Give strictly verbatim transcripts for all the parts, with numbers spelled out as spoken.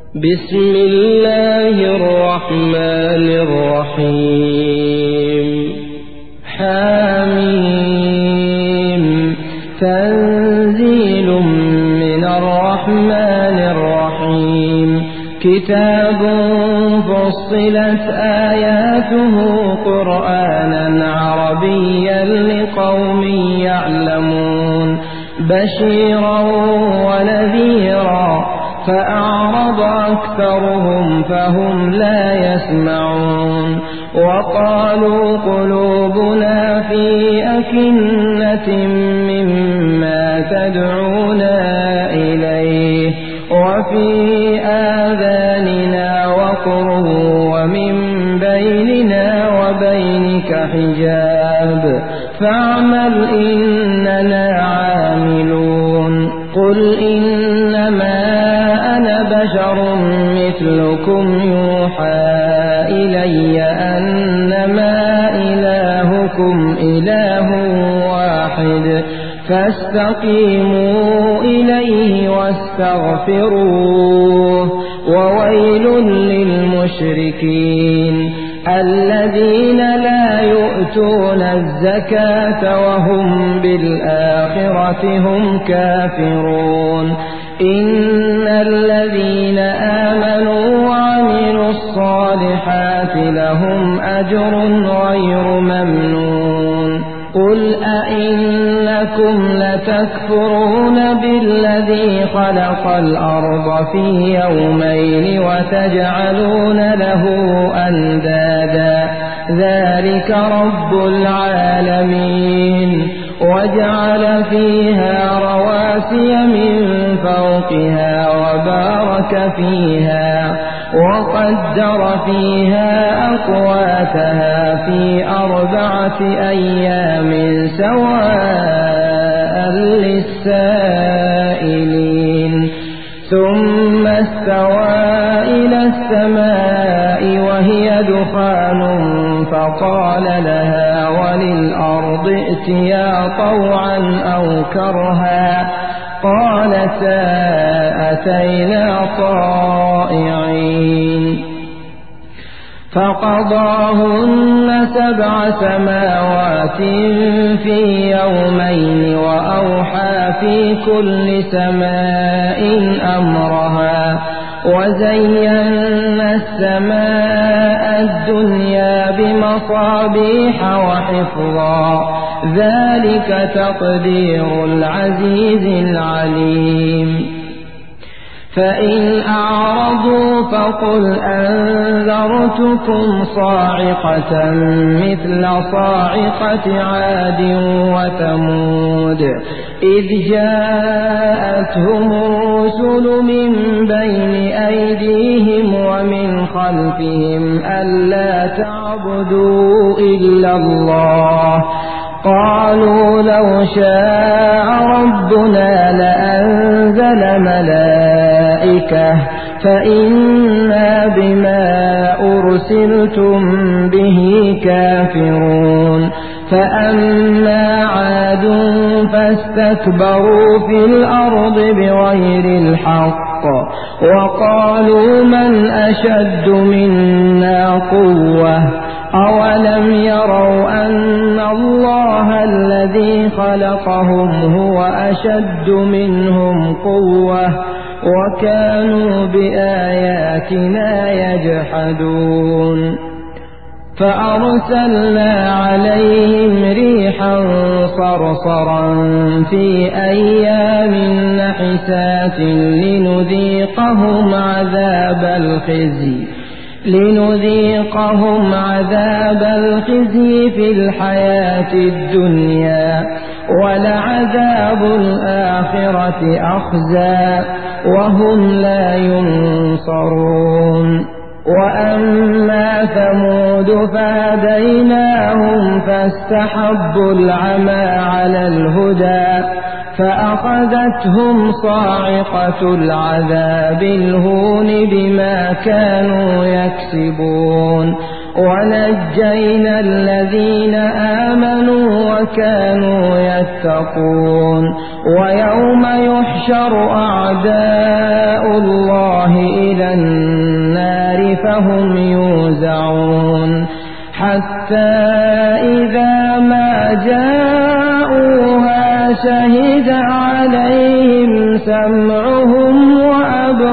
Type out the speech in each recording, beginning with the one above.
بسم الله الرحمن الرحيم حميم تنزيل من الرحمن الرحيم كتاب فصلت آياته قرآنا عربيا لقوم يعلمون بشيرا ونذيرا فأعرض أكثرهم فهم لا يسمعون وقالوا قلوبنا في أكنة مما تدعونا إليه وفي آذاننا وقر ومن بيننا وبينك حجاب فاعمل إننا عاملون قل إنما أنا بشر مثلكم يوحى إلي أنما إلهكم إله واحد فاستقيموا إليه واستغفروه وويل للمشركين الذين لا يؤتون الزكاة وهم بالآخرة هم كافرون إن الذين آمنوا وعملوا الصالحات لهم أجر غير ممنون قل أئنكم لتكفرون بالذي خلق الأرض في يومين وتجعلون له أندادا ذلك رب العالمين وجعل فيها رواسي من فوقها وبارك فيها وقدر فيها أقواتها في أربعة أيام سواء للسائلين ثم استوى إلى السماء وهي دخان فقال لها وللأرض ائتيا طوعا أو كرها قالتا أتينا طائعين فقضاهن سبع سماوات في يومين وأوحى في كل سماء أمرها وزينا السماء الدنيا بمصابيح وحفظا ذلك تقدير العزيز العليم فإن أعرضوا فقل أنذرتكم صاعقة مثل صاعقة عاد وثمود إذ جاءتهم الرسل من بين أيديهم ومن خلفهم ألا تعبدوا إلا الله قالوا لو شاء ربنا لأنزل ملائكة فإنا بما أرسلتم به كافرون فأما عاد فاستكبروا في الأرض بغير الحق وقالوا من أشد منا قوة أولم يروا أن الله الذي خلقهم هو أشد منهم قوة وكانوا بآياتنا يجحدون فأرسلنا عليهم ريحا صرصرا في أيام نحسات لنذيقهم عذاب الخزي لنذيقهم عذاب الخزي في الحياة الدنيا ولعذاب الآخرة أخزى وهم لا ينصرون وأما ثمود فهديناهم فاستحبوا العمى على الهدى فأخذتهم صاعقة العذاب الهون بما كانوا يكسبون ونجينا الذين آمنوا وكانوا يتقون ويوم يحشر أعداء الله إلى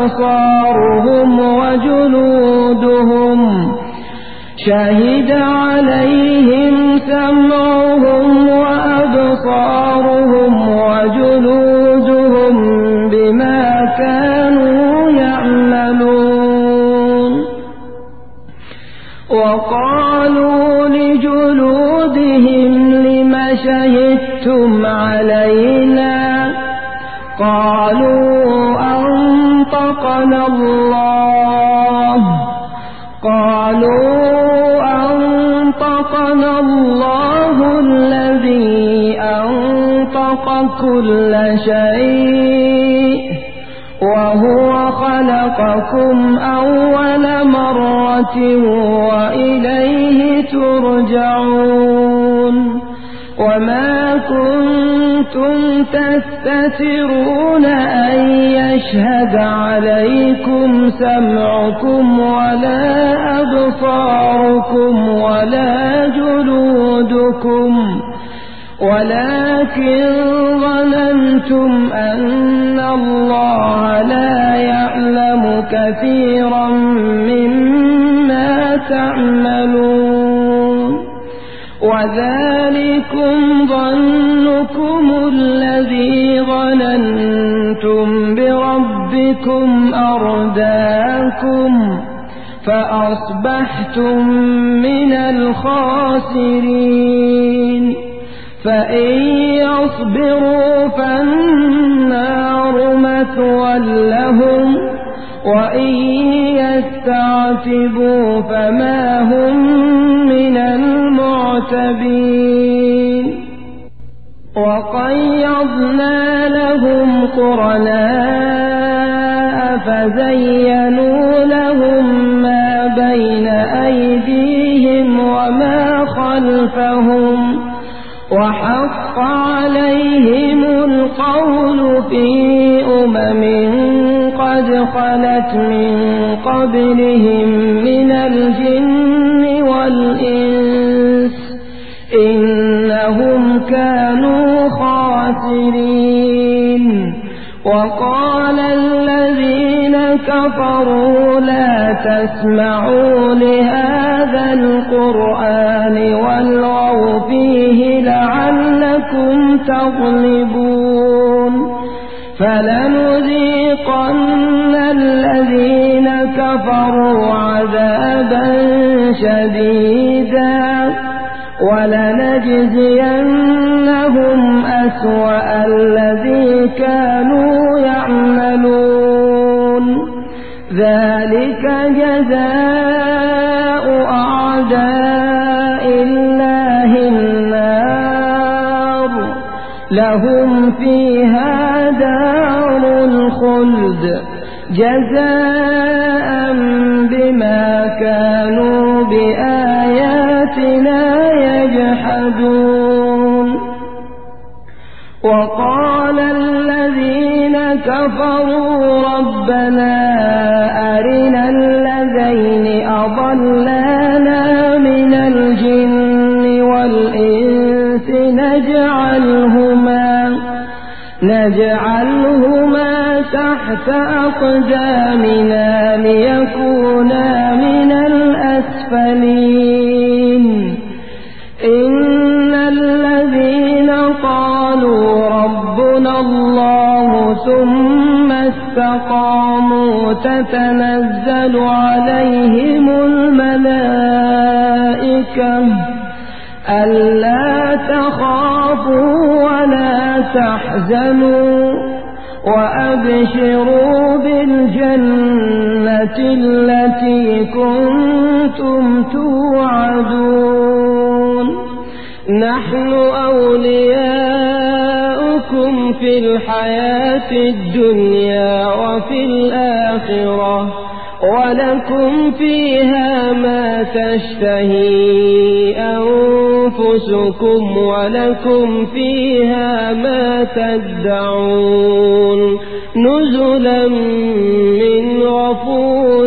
وأبصارهم وجلودهم شهد عليهم سمعهم وأبصارهم وجلودهم بما كانوا يعملون وقالوا لجلودهم لم شهدتم علينا قالوا أنطقنا الله قالوا أنطقنا الله الذي أنطق كل شيء وهو خلقكم أول مرة وإليه ترجعون وما كنتم تستترون أن يشهد عليكم سمعكم ولا أبصاركم ولا جلودكم ولكن ظننتم أن الله لا يعلم كثيرا مما تعملون وذلكم ظنكم الذي ظننتم بربكم أرداكم فأصبحتم من الخاسرين فإن يصبروا فالنار مثوى لهم وإن يستعتبوا فما هم من المعتبين وقيضنا لهم قرناء فزينوا لهم ما بين أيديهم وما خلفهم وحق عليهم القول في أمم قد خلت من قبلهم من الجن والإنس إنهم كانوا خاسرين وقال الذين كفروا لا تسمعوا لهذا القرآن والغوا فيه لعلكم تغلبون فلنذيقن الذين كفروا عذابا شديدا ولنجزينهم أسوأ الذي كانوا يعملون ذلك جزاء أعداء الله النار لهم فيها دار الخلد جزاء بما كانوا بآياتنا يجحدون وقال الذين كفروا ربنا أرنا الذين أضلانا من الجن والإنس نجعلهما نجعلهما تحت أقدامنا ليكونا من الأسفلين إن الذين قالوا ربنا الله ثم استقاموا تتنزل عليهم الملائكة ألا تخافوا ولا تحزنوا وأبشروا بالجنة التي كنتم توعدون نحن أولياؤكم في الحياة الدنيا وفي الآخرة ولكم فيها ما تشتهي أنفسكم ولكم فيها ما تدعون نزلا من غفور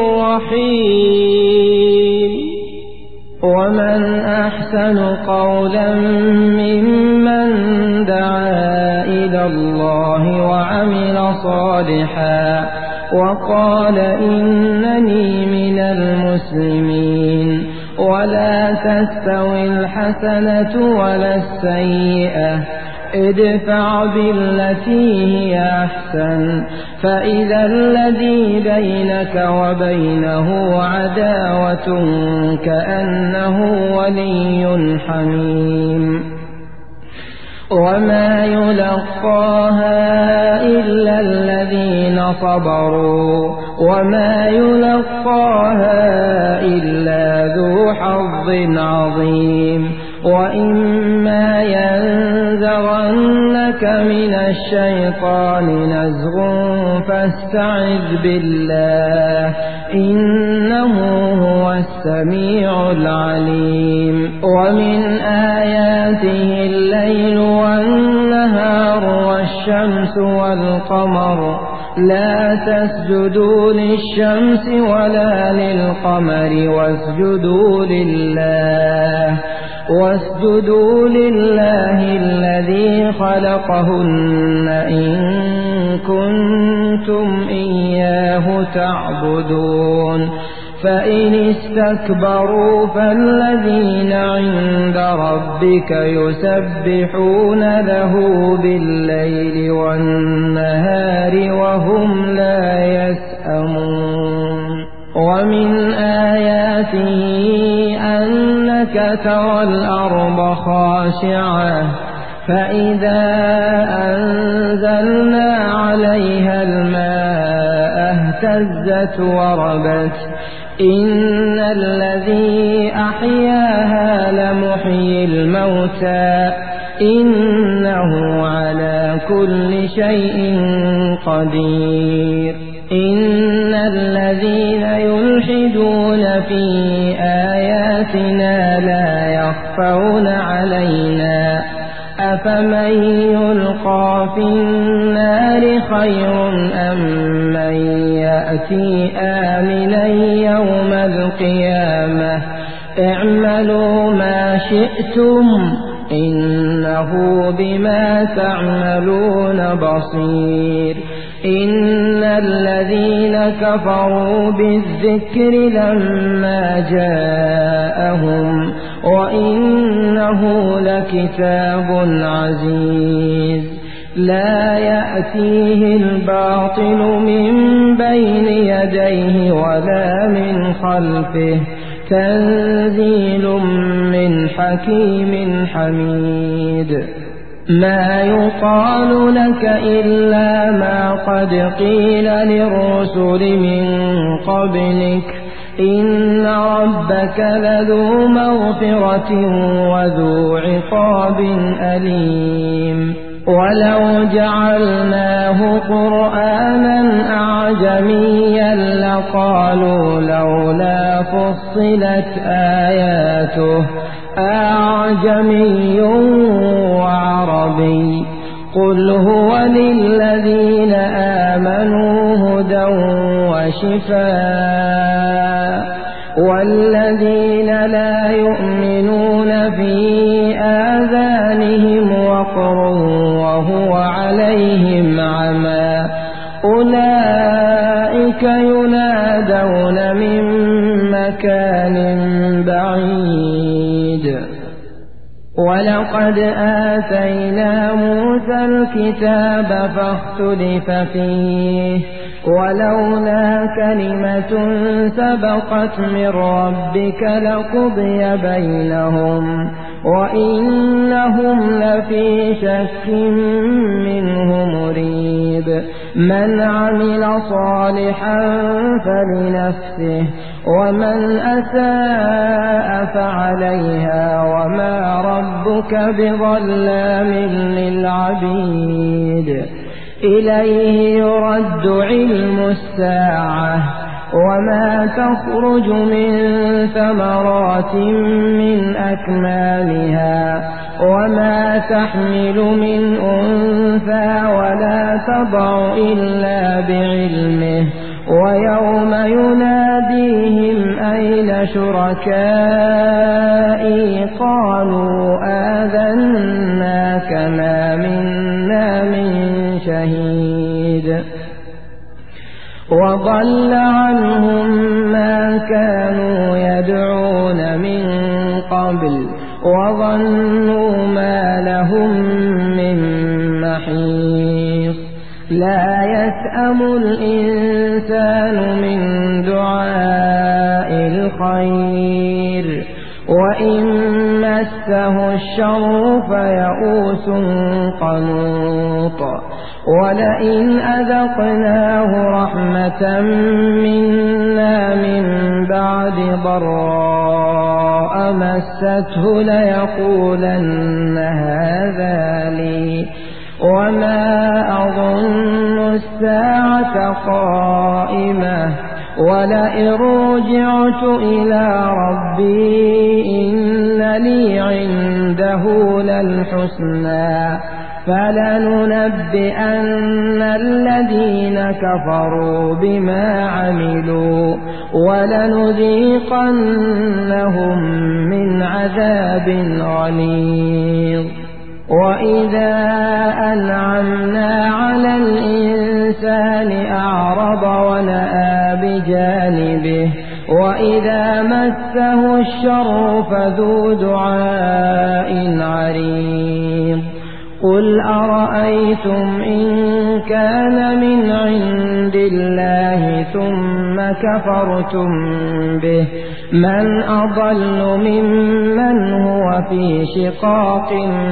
رحيم ومن أحسن قولا ممن دعا إلى الله وعمل صالحا وقال إنني من المسلمين ولا تستوي الحسنة ولا السيئة ادفع بالتي هي أحسن فإذا الذي بينك وبينه عداوة كأنه ولي حميم وما يلقاها إلا الذين صبروا وما يلقاها إلا ذو حظ عظيم وإما ينزغنك من الشيطان نزغ فاستعذ بالله إنه هو السميع العليم ومن آياته الليل والنهار والشمس والقمر لا تسجدوا للشمس ولا للقمر واسجدوا لله واسجدوا لله الذي خلقهن إن كنتم إياه تعبدون فإن استكبروا فالذين عند ربك يسبحون له بالليل والنهار وهم لا يسأمون ومن آياته أنك ترى الأرض خاشعة فإذا أنزلنا عليها الماء اهتزت وربت إن الذي أحياها لمحيي الموتى إنه على كل شيء قدير إن الذين يلحدون في آياتنا لا يخفون علينا أفمن يلقى في النار خير أم من يأتي آمنا يوم القيامة اعملوا ما شئتم إنه بما تعملون بصير إن الذين كفروا بالذكر لما جاءهم وإنه لكتاب عزيز لا يأتيه الباطل من بين يديه ولا من خلفه تنزيل من حكيم حميد ما يقال لك إلا ما قد قيل للرسل من قبلك إن ربك لذو مغفرة وذو عقاب أليم ولو جعلناه قرآنا أعجميا لقالوا لولا فصلت آياته أعجمي وعربي قل هو للذين آمنوا هدى وشفاء والذين لا يؤمنون في آذانهم وقر وهو عليهم عمى أولئك ينادون من مكان بعيد ولقد آتينا موسى الكتاب فاختلف فيه ولولا كلمة سبقت من ربك لقضي بينهم وإنهم لفي شك منه مريب من عمل صالحا فلنفسه ومن أساء فعليها وما ربك بظلام للعبيد إليه يرد علم الساعة وما تخرج من ثمرات من أكمامها وما تحمل من أنثى ولا تضع إلا بعلمه ويوم يناديهم أين شركائي قالوا آذناك ما منا من شهيد وضل عنهم ما كانوا يدعون من قبل وظنوا ما لهم من محيص لا يسأم الإنسان من دعاء الخير وإن مسه الشر فيئوس قنوط ولئن أذقناه رحمة منا من بعد ضراء مسته ليقولن هذا لي وما أظن الساعة قائمة ولئن رجعت إلى ربي إن لي عنده للحسنى فلننبئن الذين كفروا بما عملوا ولنذيقنهم من عذاب غليظ وإذا أنعمنا على الإنسان أعرض ونأى بجانبه وإذا مسه الشر فذو دعاء عريض قل أرأيتم إن كان من عند الله ثم كفرتم به من أضل ممن هو في شقاق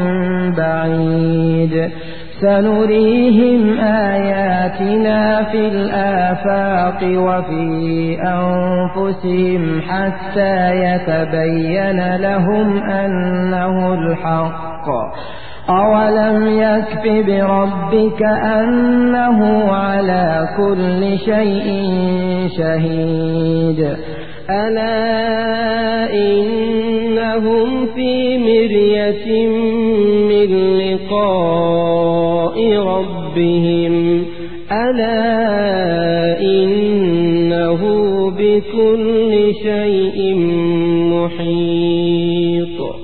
بعيد سنريهم آياتنا في الآفاق وفي أنفسهم حتى يتبين لهم أنه الحق أولم يكف بربك أنه على كل شيء شهيد ألا إنهم في مرية من لقاء ربهم ألا إنه بكل شيء محيط.